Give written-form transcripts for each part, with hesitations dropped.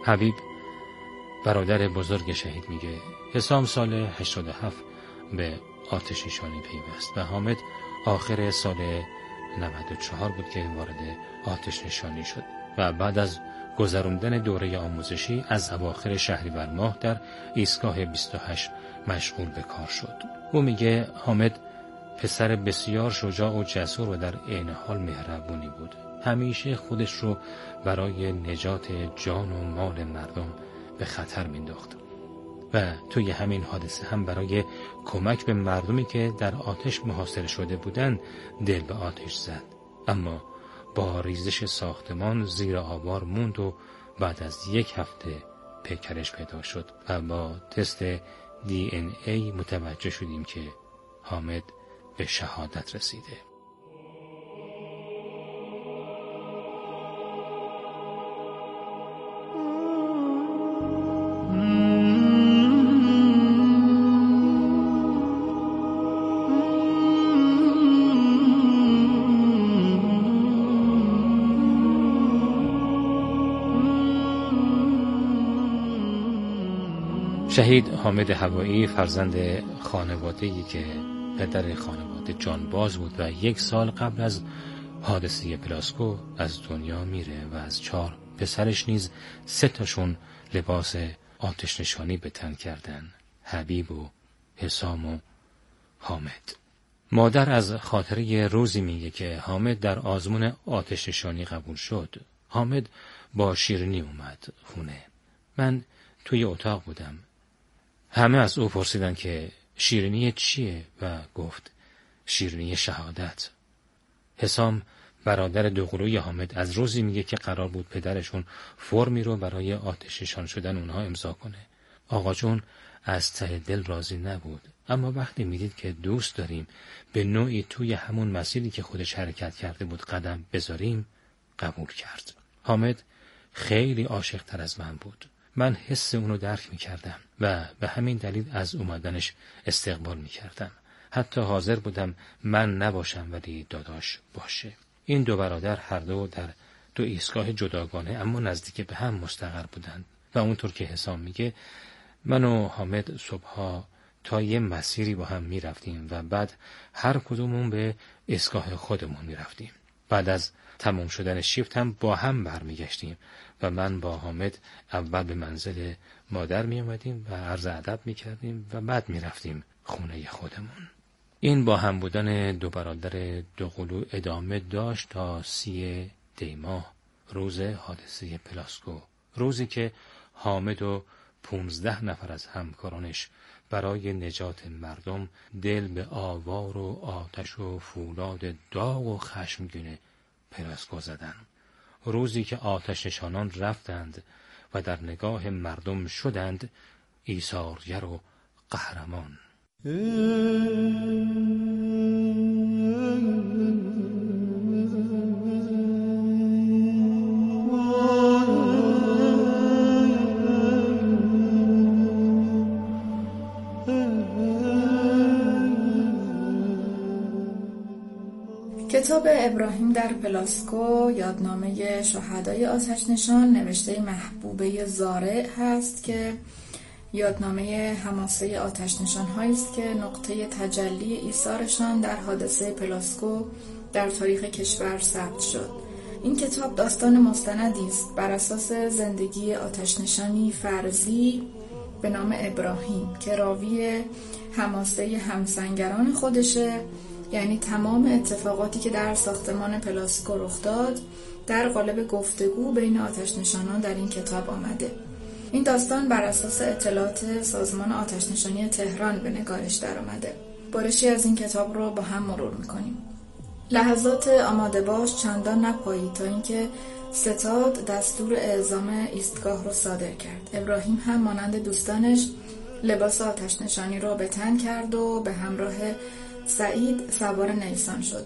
حبیب برادر بزرگ شهید میگه حسام سال 87 به آتش نشانی پیوست و حامد آخر سال 94 بود که وارد آتش نشانی شد و بعد از گذراندن دوره آموزشی از اواخر شهریور ماه در ایستگاه 28 مشغول به کار شد. او میگه حامد پسر بسیار شجاع و جسور و در عین حال مهربونی بود. همیشه خودش رو برای نجات جان و مال مردم به خطر مینداخت و توی همین حادثه هم برای کمک به مردمی که در آتش محاصره شده بودند دل به آتش زد، اما با ریزش ساختمان زیر آوار موند و بعد از 1 هفته پیکرش پیدا شد و با تست DNA متوجه شدیم که حامد به شهادت رسیده. شهید حامد هوایی فرزند خانواده‌ای که پدر خانواده جانباز بود و 1 سال قبل از حادثه پلاسکو از دنیا میره و از 4 پسرش نیز 3 تاشون لباس آتش نشانی به تن کردن، حبیب و حسام و حامد. مادر از خاطره روزی میگه که حامد در آزمون آتش نشانی قبول شد. حامد با شیرینی اومد خونه. من توی اتاق بودم. همه از او پرسیدن که شیرینی چیه و گفت شیرینی شهادت. حسام برادر دوقلوی حامد از روزی میگه که قرار بود پدرشون فرمی رو برای آتش نشان شدن اونها امضا کنه. آقا جون از ته دل راضی نبود، اما وقتی میدید که دوست داریم به نوعی توی همون مسیری که خودش حرکت کرده بود قدم بذاریم قبول کرد. حامد خیلی عاشق تر از من بود. من حس اونو درک میکردم و به همین دلیل از اومدنش استقبال میکردم. حتی حاضر بودم من نباشم ولی داداش باشه. این 2 برادر هر دو در 2 ایستگاه جداگانه اما نزدیک به هم مستقر بودند و اونطور که حسام میگه من و حامد صبحها تا یه مسیری با هم میرفتیم و بعد هر کدومون به ایستگاه خودمون میرفتیم. بعد از تمام شدن شیفت هم با هم برمیگشتیم و من با حامد اول به منزل مادر می اومدیم و عرض ادب می کردیم و بعد می رفتیم خونه خودمون. این با هم بودن 2 برادر دوقلو ادامه داشت تا 30 دی ماه، روز حادثه پلاسکو، روزی که حامد و 15 نفر از همکارانش برای نجات مردم دل به آوار و آتش و فولاد داغ و خشمگین پلاسکو زدن. روزی که آتش نشانان رفتند و در نگاه مردم شدند ایثارگر و قهرمان. کتاب ابراهیم در پلاسکو یادنامه شهدای آتش نشان نوشته محبوبه زارع هست که یادنامه حماسه آتش نشان هایی است که نقطه تجلی ایثارشان در حادثه پلاسکو در تاریخ کشور ثبت شد. این کتاب داستان مستندی است بر اساس زندگی آتش نشانی فرضی به نام ابراهیم که راوی حماسه همسنگران خودشه، یعنی تمام اتفاقاتی که در ساختمان پلاسکو رخ داد در قالب گفتگو بین آتش نشانان در این کتاب آمده. این داستان بر اساس اطلاعات سازمان آتش نشانی تهران به نگارش در آمده. برشی از این کتاب رو با هم مرور میکنیم. لحظات آماده باش چندان نپایید تا اینکه ستاد دستور اعزام ایستگاه رو صادر کرد. ابراهیم هم مانند دوستانش لباس آتش نشانی رو به تن کرد و به همراه سعید سوار نیسان شد.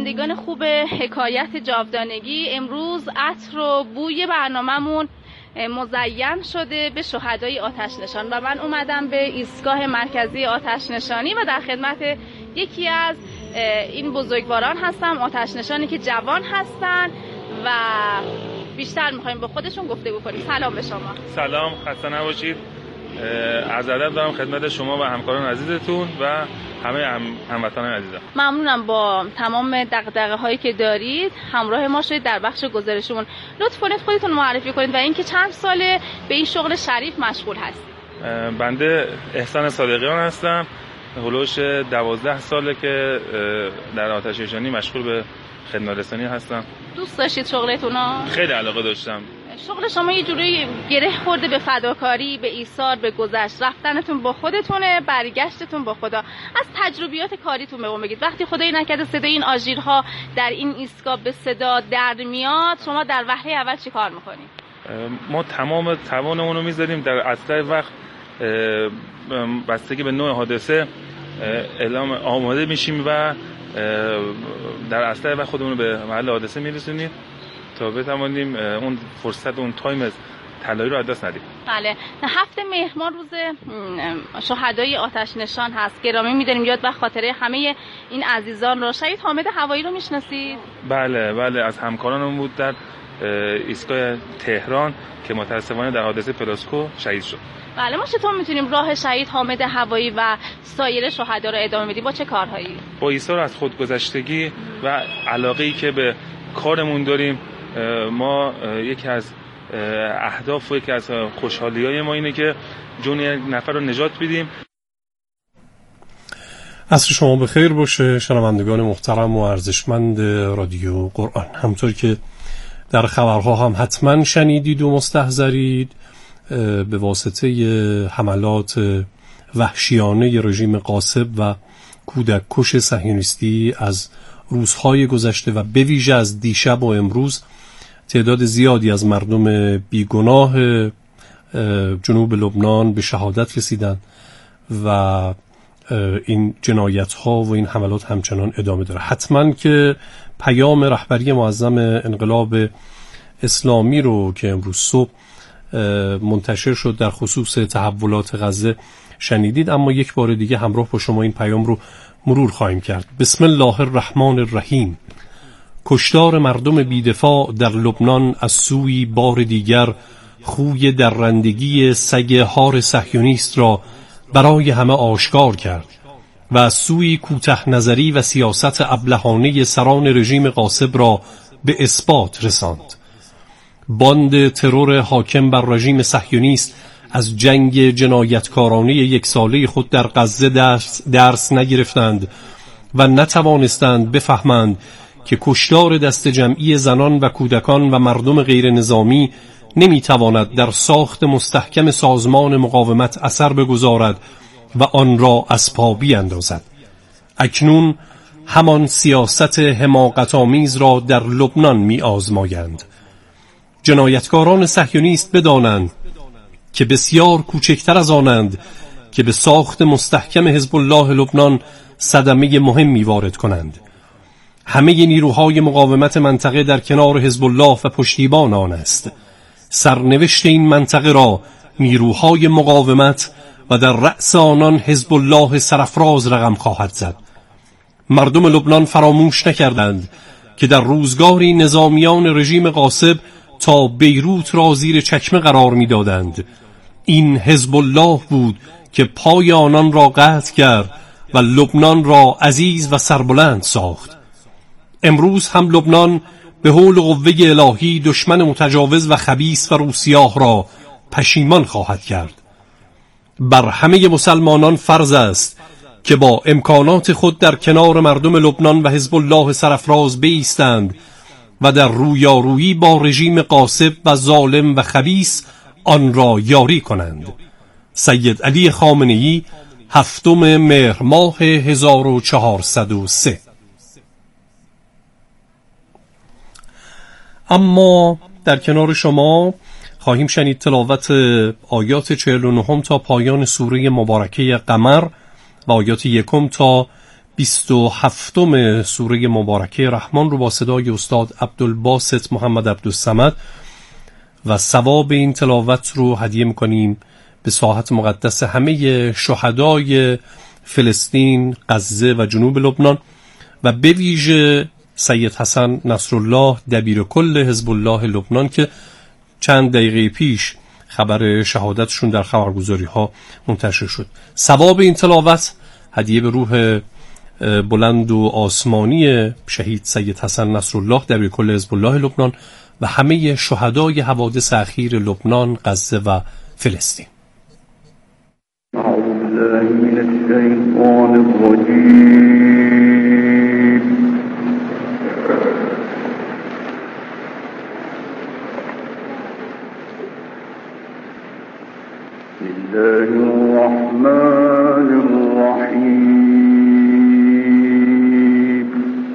شنوندگان خوب حکایت جاودانگی، امروز عطر و بوی برنامه‌مون مزین شده به شهدای آتش نشان و من اومدم به ایستگاه مرکزی آتش نشانی و در خدمت یکی از این بزرگواران هستم، آتش نشانی که جوان هستن و بیشتر میخوایم با خودشون گفتگو کنیم. سلام به شما. سلام، خسته نباشید. عرض ادب دارم خدمت شما و همکاران عزیزتون و همه هموطنان عزیزم. ممنونم با تمام دغدغه هایی که دارید همراه ما شدید در بخش گزارشمون. لطف کنید خودتون معرفی کنید و اینکه چند ساله به این شغل شریف مشغول هستید. بنده احسان صادقیان هستم. هلوش 12 ساله که در آتش نشانی مشغول به خدمت رسانی هستم. دوست داشتید شغلتون؟ خیلی علاقه داشتم. شغل شما یه جوری گره خورده به فداکاری، به ایثار، به گذشت. رفتنتون با خودتونه، برگشتتون با خدا. از تجربیات کاریتون به ما بگید. وقتی خدایی نکرده صدای این آژیرها در این ایستگاه به صدا در میاد، شما در وهله اول چی کار میکنید؟ ما تمام توانمون رو میذاریم در اسرع وقت، بستگی به نوع حادثه اعلام آماده میشیم و در اسرع وقت خودمون رو به محل حادثه میرسونیم تا بتوانیم اون فرصت، اون تایم طلایی رو از دست ندیم. بله، 7 مهر روز شهدای آتش نشان هست. گرامی می‌داریم یاد و خاطره همه این عزیزان رو. شهید حامد هوایی رو میشناسید؟ بله، از همکارانم بود در ایستگاه تهران که متأسفانه در حادثه پلاسکو شهید شد. بله، ما چطور میتونیم راه شهید حامد هوایی و سایر شهدا رو ادامه بدیم؟ با چه کارهایی؟ با ایثار از خودگذشتگی و علاقه‌ای که به کارمون داریم. ما یکی از اهداف و یکی از خوشحالی‌های ما اینه که جون یک نفر رو نجات بدیم. عصر شما بخیر باشه شنوندگان محترم و ارزشمند رادیو قرآن. همطور که در خبرها هم حتما شنیدید و مستحضرید، به واسطه حملات وحشیانه رژیم غاصب و کودک کش صهیونیستی از روزهای گذشته و به ویژه از دیشب و امروز تعداد زیادی از مردم بیگناه جنوب لبنان به شهادت رسیدند و این جنایت ها و این حملات همچنان ادامه داره. حتما که پیام رهبری معظم انقلاب اسلامی رو که امروز صبح منتشر شد در خصوص تحولات غزه شنیدید، اما یک بار دیگه همراه با شما این پیام رو مرور خواهیم کرد. بسم الله الرحمن الرحیم. کشتار مردم بیدفاع در لبنان از سوی بار دیگر خوی درندگی سگ هار صهیونیست را برای همه آشکار کرد و از سوی کوته نظری و سیاست ابلهانه سران رژیم غاصب را به اثبات رساند. باند ترور حاکم بر رژیم صهیونیست از جنگ جنایتکارانه یک ساله خود در غزه درس نگرفتند و نتوانستند بفهمند که کشتار دست جمعی زنان و کودکان و مردم غیر نظامی نمیتواند در ساخت مستحکم سازمان مقاومت اثر بگذارد و آن را از پا بیاندازد. اکنون همان سیاست حماقت‌آمیز را در لبنان می آزمایند. جنایتکاران صهیونیست بدانند که بسیار کوچکتر از آنند که به ساخت مستحکم حزب الله لبنان صدمه مهمی وارد کنند. همه نیروهای مقاومت منطقه در کنار حزب الله و پشتیبان آن است. سرنوشت این منطقه را نیروهای مقاومت و در رأس آنان حزب الله سرافراز رقم خواهد زد. مردم لبنان فراموش نکردند که در روزگاری نظامیان رژیم غاصب تا بیروت را زیر چکمه قرار می‌دادند. این حزب الله بود که پای آنان را قطع کرد و لبنان را عزیز و سربلند ساخت. امروز هم لبنان به حول قوه الهی دشمن متجاوز و خبیث و روسیاه را پشیمان خواهد کرد. بر همه مسلمانان فرض است که با امکانات خود در کنار مردم لبنان و حزب الله سرافراز بایستند و در رویارویی با رژیم غاصب و ظالم و خبیث آن را یاری کنند. سید علی خامنه‌ای 7 مهر ماه 1403. اما در کنار شما خواهیم شنید تلاوت آیات 49 تا پایان سوره مبارکه قمر و آیات 1 تا 27م سوره مبارکه رحمان رو با صدای استاد عبدالباسط محمد عبدالصمد و ثواب این تلاوت رو هدیه میکنیم به ساحت مقدس همه شهدای فلسطین، غزه و جنوب لبنان و به ویژه سید حسن نصرالله دبیر کل حزب الله لبنان که چند دقیقه پیش خبر شهادتشون در خبرگزاری ها منتشر شد. ثواب این تلاوت هدیه به روح بلند و آسمانی شهید سید حسن نصرالله دبیر کل حزب الله لبنان و همه شهدای حوادث اخیر لبنان، غزه و فلسطین. اعوذ بالله من الشیطان الرجیم. بسم الله الرحمن الرحیم.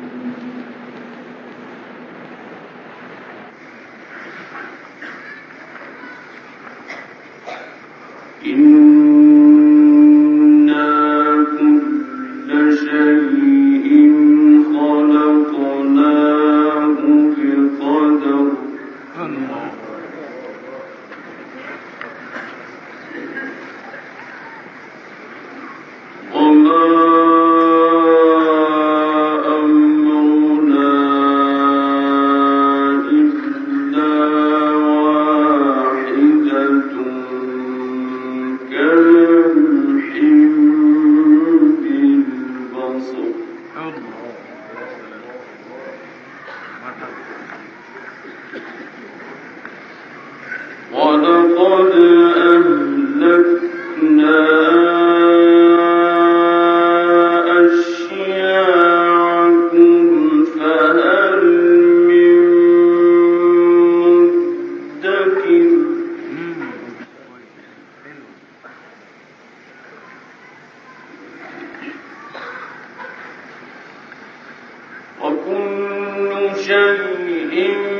إنا كل شيء خلقناه بقدر. وما أمرنا إلا واحدة كلمح بالبصر. ولقد أهلكنا أشياعكم فهل من مدكر. وكل شيء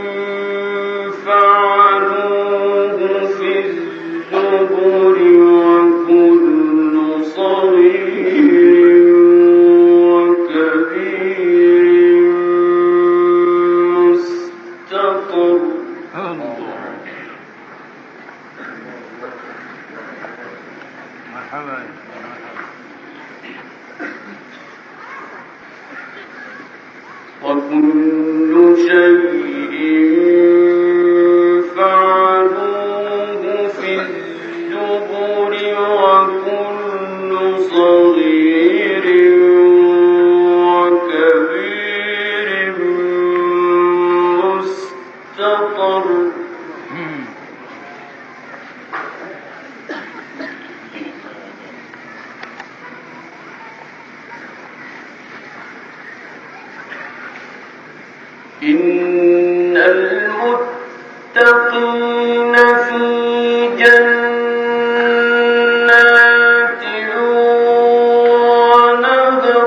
فعلوه في الزبر وكل صغير وكبير مستطر. وكل شيء فعلوه في الزبر وكل صغير وكبير مستطر. إن المتقين في جنات ونهر.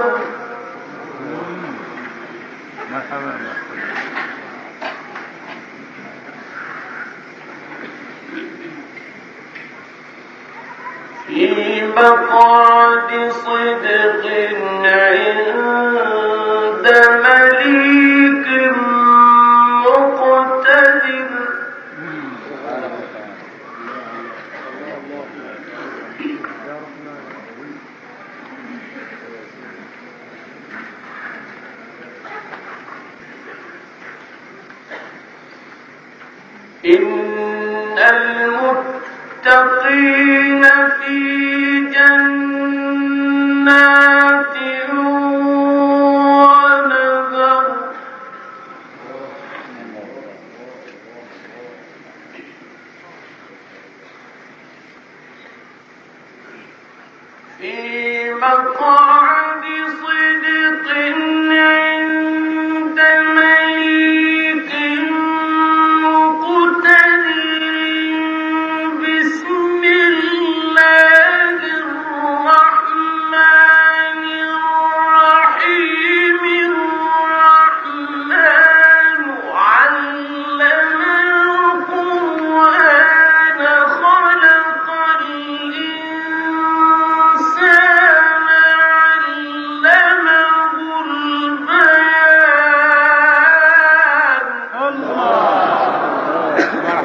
في مقعد صدق عند مليك مقتدر. إن المتقين في جنات ونهر. في مقعد صدق عند مليك مقتدر. بسم الله الرحمن الرحيم. الرحمن علم القرآن خلق الإنسان علمه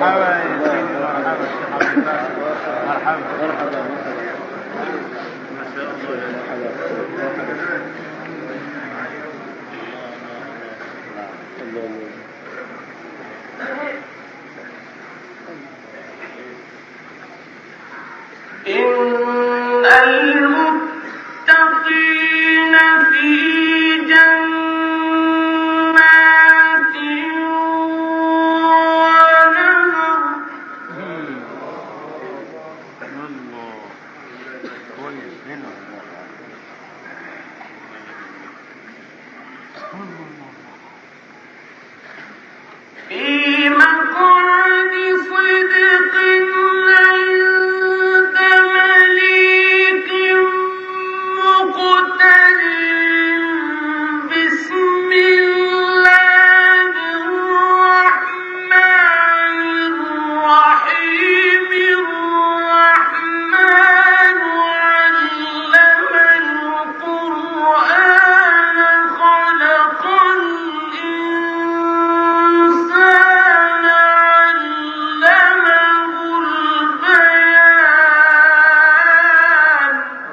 إن المتقين في جنات ونهر في مقعد صدق عند مليك مقتدر بسم الله الرحمن الرحيم الرحمن علم القرآن خلق الإنسان علمه البيان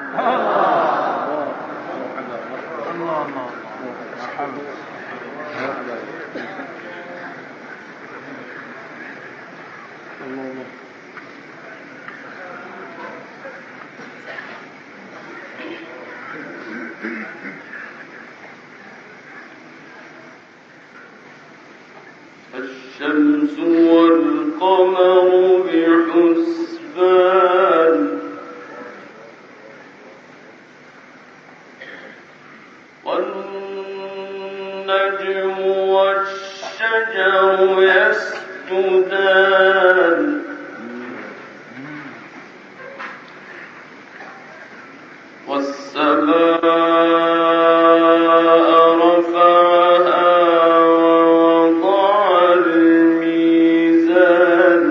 الشمس والقمر بحسبان والنجم والشجر يسجدان والسماء رفعها ووضع الميزان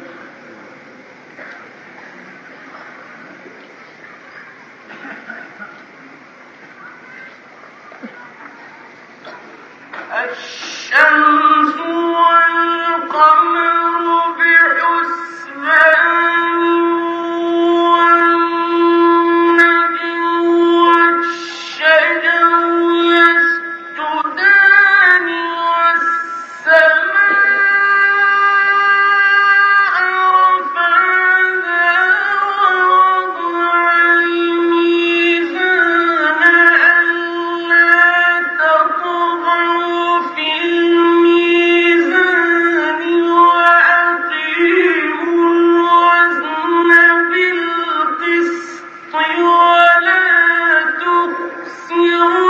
الشمس والقمر بحسبان والنجم والشجر يسجدان والسماء رفعها ووضع الميزان ألا تطغوا في الميزان وأقيموا الوزن بالقسط ولا تخسروا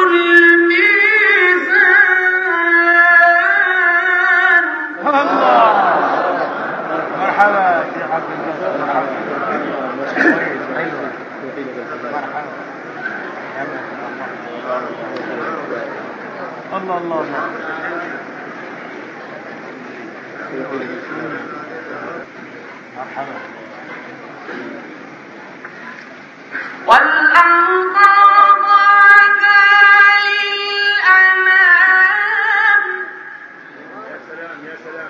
الميزان مرحبا شيخ عبد الله، مرحبا. ايوه مرحبا. الله الله الله. مرحبا. والأرض وضعها للأنام يا سلام يا سلام.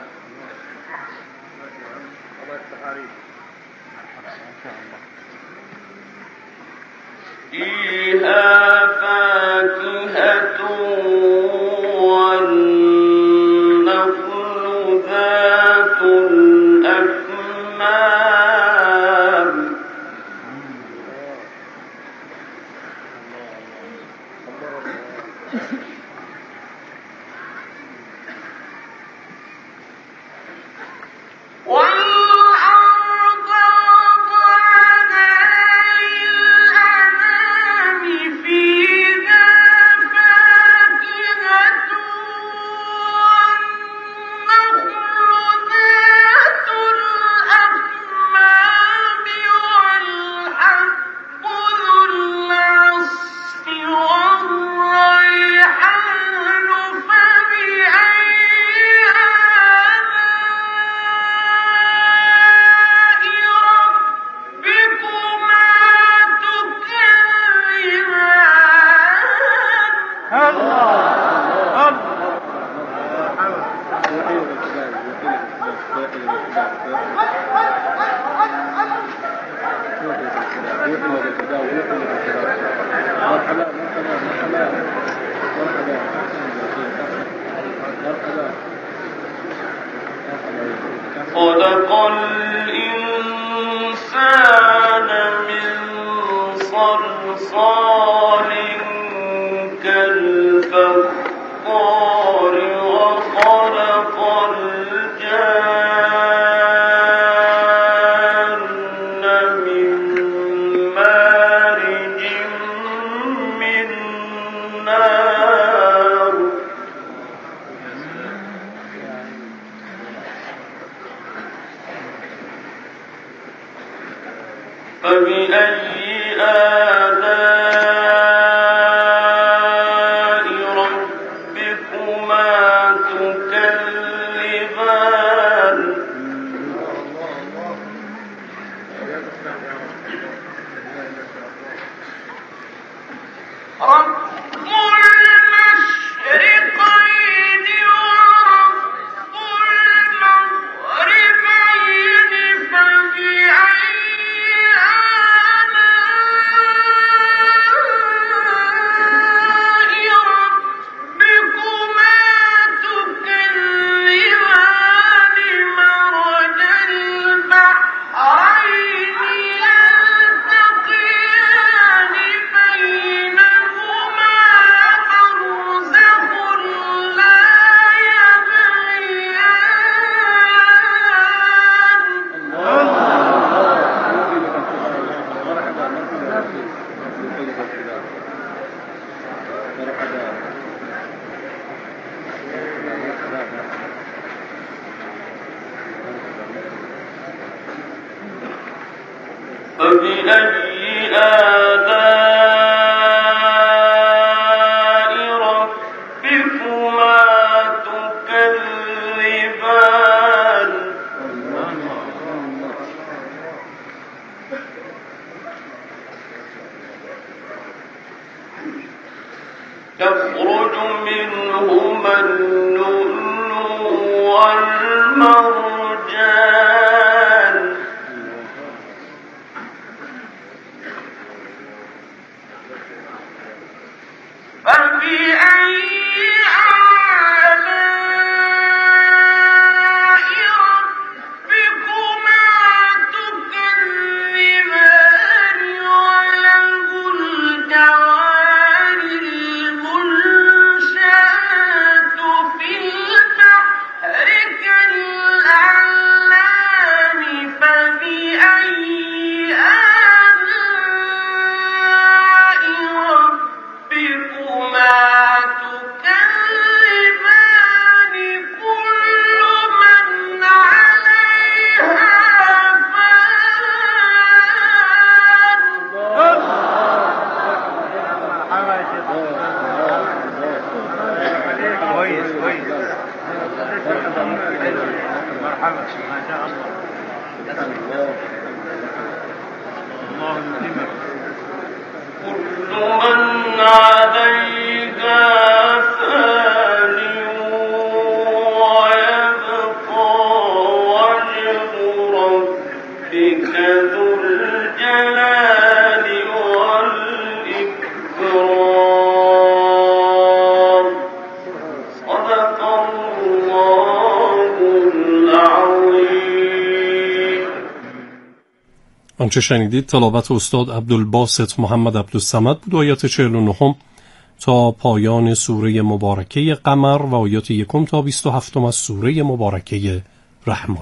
الله يفتح عليك. مرحبا ان شاء الله. فيها فاكهة والنخل ذات الأكمام والأرض وضعها للأنام فيها فاكهة والنخل ذات الأكمام خلق الإنسان من صلصال كالفخار وخلق الجان من مارج من نار فبأي آلاء ربكما تكذبان رب المشرقين ورب المغربين فبأي فبأي آلاء ربكما تكذبان يخرج منهما اللؤلؤ والمرجان فبأي آلاء ربكما تكذبان وله الجوار المنشآت في البحر كالأعلام فبأي آلاء ربكما تكذبان كل من عليها كويس مرحبا ما شاء الله الله يكرمك كل من عليها فان ويبقى وجه ربك ذو الجلال والإكرام صدق الله العظيم. آنچه شنیدید تلاوت استاد عبدالباسط محمد عبدالصمد بود. آیات 49 تا پایان سوره مبارکه قمر و آیات 1 تا 27 از سوره مبارکه رحمان.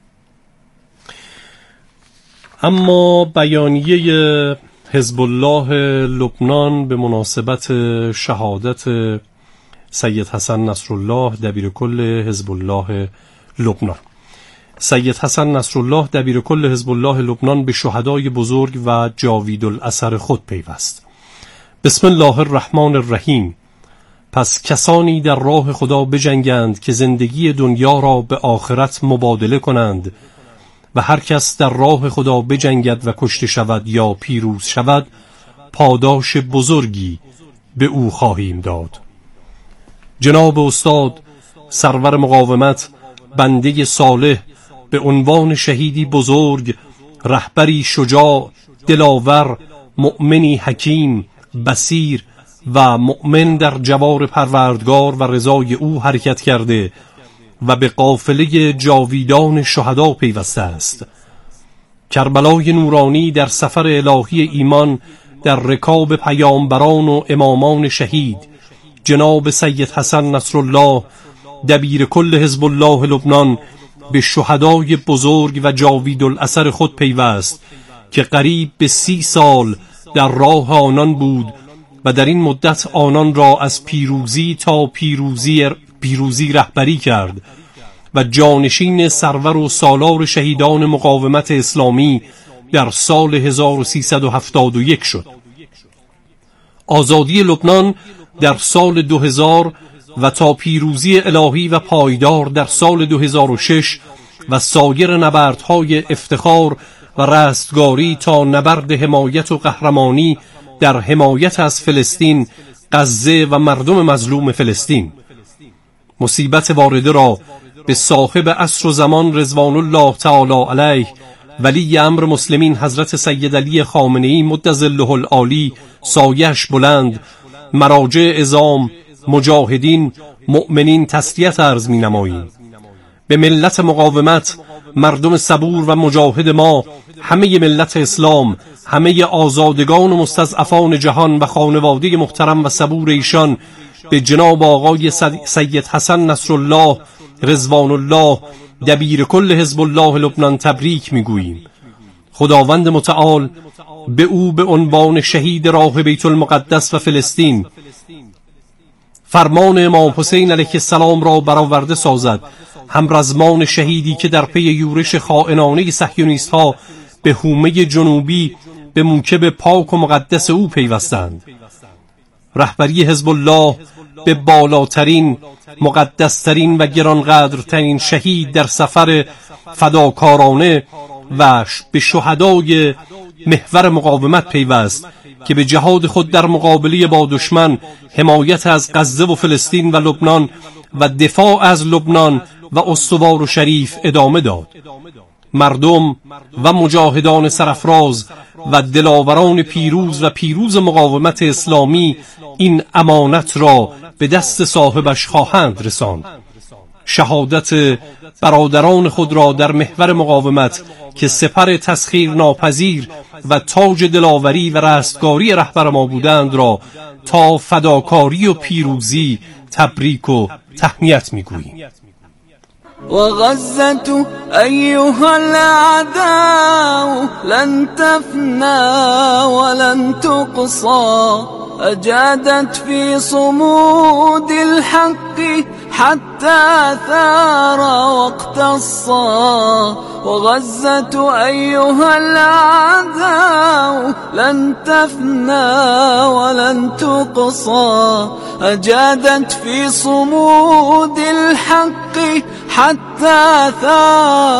اما بیانیه حزب الله لبنان به مناسبت شهادت سید حسن نصرالله دبیرکل حزب الله لبنان. سید حسن نصرالله دبیرکل حزب الله لبنان به شهدای بزرگ و جاویدالاثر خود پیوست. بسم الله الرحمن الرحیم. پس کسانی در راه خدا بجنگند که زندگی دنیا را به آخرت مبادله کنند و هر کس در راه خدا بجنگد و کشته شود یا پیروز شود پاداش بزرگی به او خواهیم داد. جناب استاد سرور مقاومت، بنده صالح به عنوان شهیدی بزرگ، رهبری شجاع، دلاور، مؤمنی حکیم، بصیر و مؤمن در جوار پروردگار و رضای او حرکت کرده و به قافله جاویدان شهدا پیوسته است. کربلای نورانی در سفر الهی ایمان در رکاب پیامبران و امامان شهید جناب سید حسن نصرالله دبیر کل حزب الله لبنان به شهدای بزرگ و جاویدالاثر خود پیوست که قریب به 30 سال در راه آنان بود و در این مدت آنان را از پیروزی تا پیروزی رهبری کرد و جانشین سرور و سالار شهیدان مقاومت اسلامی در سال 1371 شد. آزادی لبنان در سال 2000 و تا پیروزی الهی و پایدار در سال 2006 و سایر نبردهای افتخار و رستگاری تا نبرد حمایت و قهرمانی در حمایت از فلسطین، غزه و مردم مظلوم فلسطین. مصیبت وارده را به صاحب عصر و زمان رضوان الله تعالی علیه ولی امر مسلمین حضرت سید علی خامنه‌ای مدظله العالی سایش بلند، مراجع عظام، مجاهدین، مؤمنین تسلیت عرض می نماییم. به ملت مقاومت، مردم صبور و مجاهد ما، همه ملت اسلام، همه آزادگان و مستضعفان جهان و خانواده محترم و صبور ایشان، به جناب آقای سید حسن نصرالله رضوان الله دبیر کل حزب الله لبنان تبریک میگوییم. خداوند متعال به او به عنوان شهید راه بیت المقدس و فلسطین فرمان امام حسین علیه السلام را برآورده سازد، همرزمان شهیدی که در پی یورش خائنانه صهیونیست ها به حومه جنوبی به موکب پاک و مقدس او پیوستند. رهبری حزب الله به بالاترین، مقدسترین و گرانقدرترین شهید در سفر فداکارانه و به شهدای محور مقاومت پیوست که به جهاد خود در مقابله با دشمن، حمایت از غزه و فلسطین و لبنان و دفاع از لبنان و استوار و شریف ادامه داد. مردم و مجاهدان سرافراز و دلاوران پیروز مقاومت اسلامی این امانت را به دست صاحبش خواهند رساند. شهادت برادران خود را در محور مقاومت که سپر تسخیر ناپذیر و تاج دلاوری و رستگاری رهبر ما بودند را تا فداکاری و پیروزی تبریک و تهنیت می‌گوییم. وغزة أيها الأعداء لن تفنى ولن تقصى، أجادت في صمود الحق حتى ثار واقتصى. وغزة أيها الأعداء لن تفنى ولن تقصى، أجادت في صمود الحق حتى ثار